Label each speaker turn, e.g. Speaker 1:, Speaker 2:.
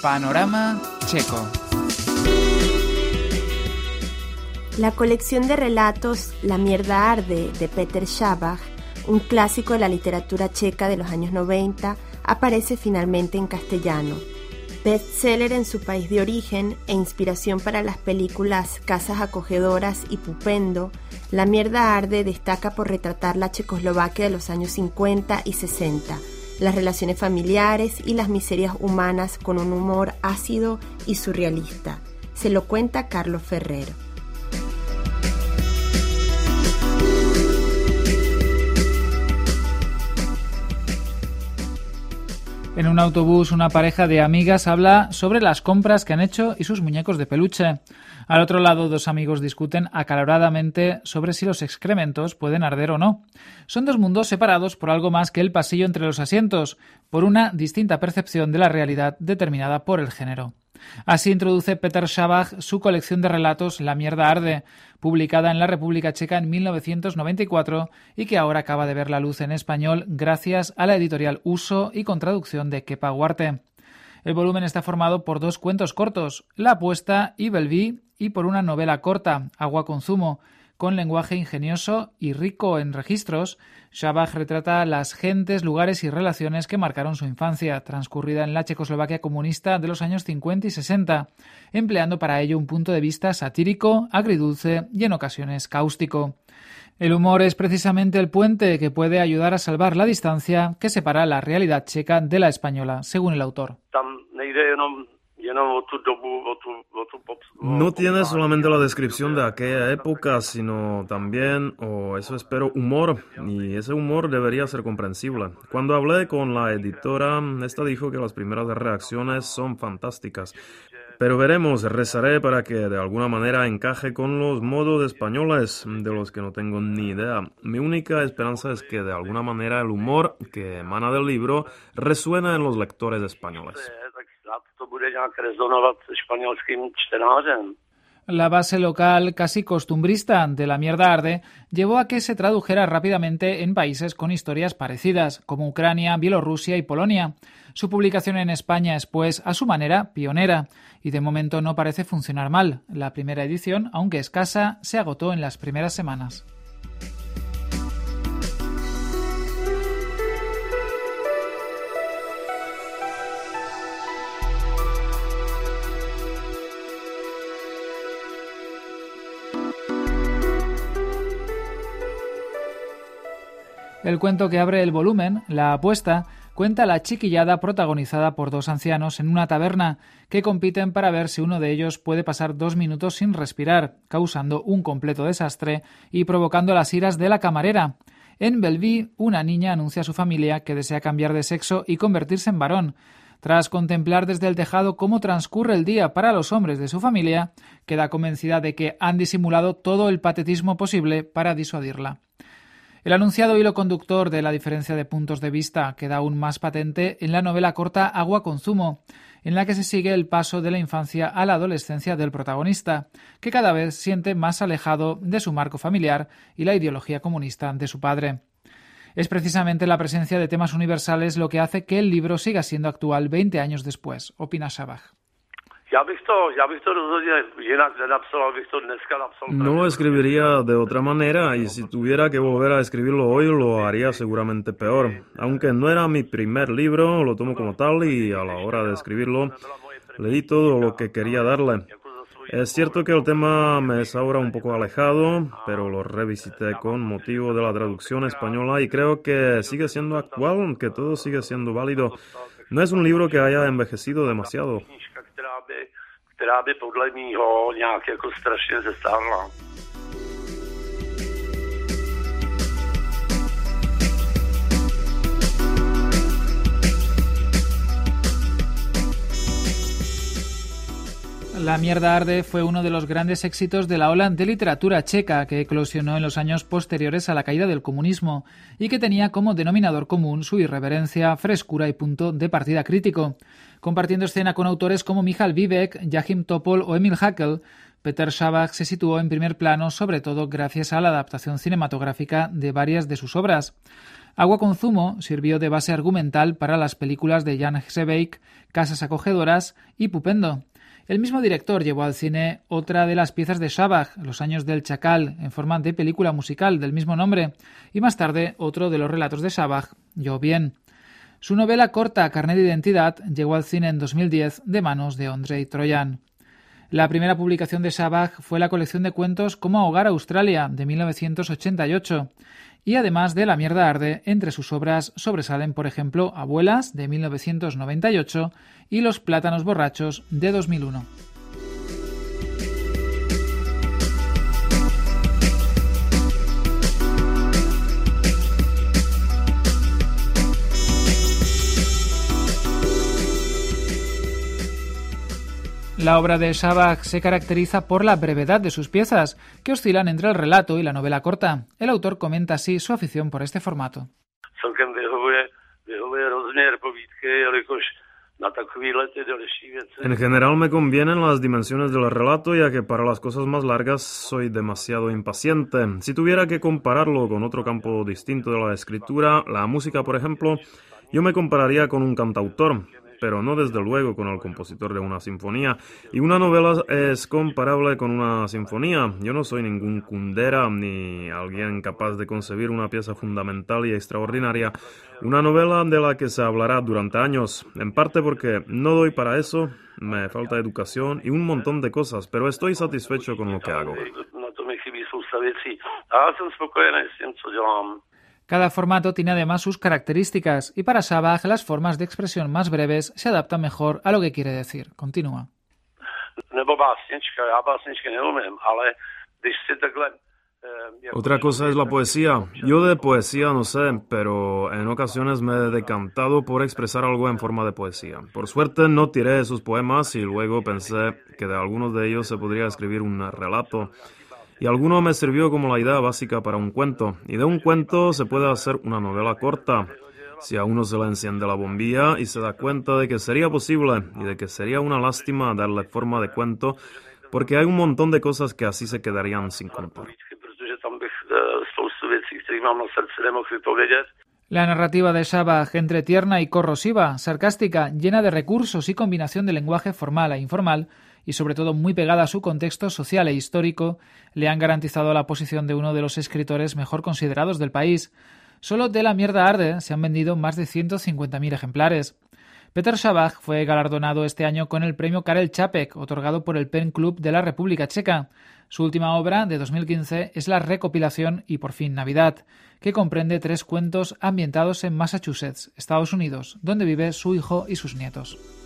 Speaker 1: Panorama Checo.
Speaker 2: La colección de relatos La mierda arde de Peter Sabach, un clásico de la literatura checa de los años 90, aparece finalmente en castellano. Bestseller en su país de origen e inspiración para las películas Casas Acogedoras y Pupendo, La mierda arde destaca por retratar la Checoslovaquia de los años 50 y 60, las relaciones familiares y las miserias humanas con un humor ácido y surrealista. Se lo cuenta Carlos Ferrero.
Speaker 3: En un autobús, una pareja de amigas habla sobre las compras que han hecho y sus muñecos de peluche. Al otro lado, dos amigos discuten acaloradamente sobre si los excrementos pueden arder o no. Son dos mundos separados por algo más que el pasillo entre los asientos, por una distinta percepción de la realidad determinada por el género. Así introduce Peter Sabach su colección de relatos La mierda arde, publicada en la República Checa en 1994 y que ahora acaba de ver la luz en español gracias a la editorial Uso y con traducción de Kepa Huarte. El volumen está formado por dos cuentos cortos, La apuesta y Bellevue, y por una novela corta, Agua con zumo. Con lenguaje ingenioso y rico en registros, Sabach retrata las gentes, lugares y relaciones que marcaron su infancia, transcurrida en la Checoslovaquia comunista de los años 50 y 60, empleando para ello un punto de vista satírico, agridulce y en ocasiones cáustico. El humor es precisamente el puente que puede ayudar a salvar la distancia que separa la realidad checa de la española, según el autor.
Speaker 4: No tiene solamente la descripción de aquella época, sino también, eso espero, humor, y ese humor debería ser comprensible. Cuando hablé con la editora, esta dijo que las primeras reacciones son fantásticas. Pero veremos, rezaré para que de alguna manera encaje con los modos españoles, de los que no tengo ni idea. Mi única esperanza es que de alguna manera el humor que emana del libro resuena en los lectores españoles.
Speaker 3: La base local, casi costumbrista, de La mierda arde llevó a que se tradujera rápidamente en países con historias parecidas, como Ucrania, Bielorrusia y Polonia. Su publicación en España es, pues, a su manera, pionera, y de momento no parece funcionar mal. La primera edición, aunque escasa, se agotó en las primeras semanas. El cuento que abre el volumen, La apuesta, cuenta la chiquillada protagonizada por dos ancianos en una taberna que compiten para ver si uno de ellos puede pasar 2 minutos sin respirar, causando un completo desastre y provocando las iras de la camarera. En Bellevue, una niña anuncia a su familia que desea cambiar de sexo y convertirse en varón. Tras contemplar desde el tejado cómo transcurre el día para los hombres de su familia, queda convencida de que han disimulado todo el patetismo posible para disuadirla. El anunciado hilo conductor de la diferencia de puntos de vista queda aún más patente en la novela corta Agua con zumo, en la que se sigue el paso de la infancia a la adolescencia del protagonista, que cada vez siente más alejado de su marco familiar y la ideología comunista de su padre. Es precisamente la presencia de temas universales lo que hace que el libro siga siendo actual 20 años después, opina Sabach.
Speaker 4: No lo escribiría de otra manera y si tuviera que volver a escribirlo hoy lo haría seguramente peor. Aunque no era mi primer libro, lo tomo como tal y a la hora de escribirlo le di todo lo que quería darle. Es cierto que el tema me es ahora un poco alejado, pero lo revisité con motivo de la traducción española y creo que sigue siendo actual, que todo sigue siendo válido. No es un libro que haya envejecido demasiado.
Speaker 5: Která by podle mýho nějak jako strašně zestárla.
Speaker 3: La mierda arde fue uno de los grandes éxitos de la ola de literatura checa que eclosionó en los años posteriores a la caída del comunismo y que tenía como denominador común su irreverencia, frescura y punto de partida crítico. Compartiendo escena con autores como Michal Vivek, Jachim Topol o Emil Haeckel, Peter Sabach se situó en primer plano sobre todo gracias a la adaptación cinematográfica de varias de sus obras. Agua con zumo sirvió de base argumental para las películas de Jan Hessebeek, Casas acogedoras y Pupendo. El mismo director llevó al cine otra de las piezas de Schabach, Los años del chacal, en forma de película musical del mismo nombre, y más tarde otro de los relatos de Schabach, Yo bien. Su novela corta Carnet de identidad llegó al cine en 2010 de manos de Andrei Troyan. La primera publicación de Schabach fue la colección de cuentos Cómo ahogar a Australia, de 1988, y además de La mierda arde, entre sus obras sobresalen, por ejemplo, Abuelas, de 1998, y Los plátanos borrachos, de 2001. La obra de Schabach se caracteriza por la brevedad de sus piezas, que oscilan entre el relato y la novela corta. El autor comenta así su afición por este formato.
Speaker 4: En general me convienen las dimensiones del relato, ya que para las cosas más largas soy demasiado impaciente. Si tuviera que compararlo con otro campo distinto de la escritura, la música por ejemplo, yo me compararía con un cantautor, pero no desde luego con el compositor de una sinfonía. Y una novela es comparable con una sinfonía. Yo no soy ningún Kundera ni alguien capaz de concebir una pieza fundamental y extraordinaria. Una novela de la que se hablará durante años, en parte porque no doy para eso, me falta educación y un montón de cosas, pero estoy satisfecho con lo que hago.
Speaker 3: Cada formato tiene además sus características y para Schabach las formas de expresión más breves se adaptan mejor a lo que quiere decir. Continúa.
Speaker 4: Otra cosa es la poesía. Yo de poesía no sé, pero en ocasiones me he decantado por expresar algo en forma de poesía. Por suerte no tiré esos poemas y luego pensé que de algunos de ellos se podría escribir un relato. Y alguno me sirvió como la idea básica para un cuento. Y de un cuento se puede hacer una novela corta. Si a uno se le enciende la bombilla y se da cuenta de que sería posible y de que sería una lástima darle forma de cuento, porque hay un montón de cosas que así se quedarían sin contar.
Speaker 3: La narrativa de Schabach, entre tierna y corrosiva, sarcástica, llena de recursos y combinación de lenguaje formal e informal, y sobre todo muy pegada a su contexto social e histórico, le han garantizado la posición de uno de los escritores mejor considerados del país. Solo de La mierda arde se han vendido más de 150.000 ejemplares. Peter Schabach fue galardonado este año con el premio Karel Čapek, otorgado por el Pen Club de la República Checa. Su última obra, de 2015, es la recopilación Y por fin Navidad, que comprende 3 cuentos ambientados en Massachusetts, Estados Unidos, donde vive su hijo y sus nietos.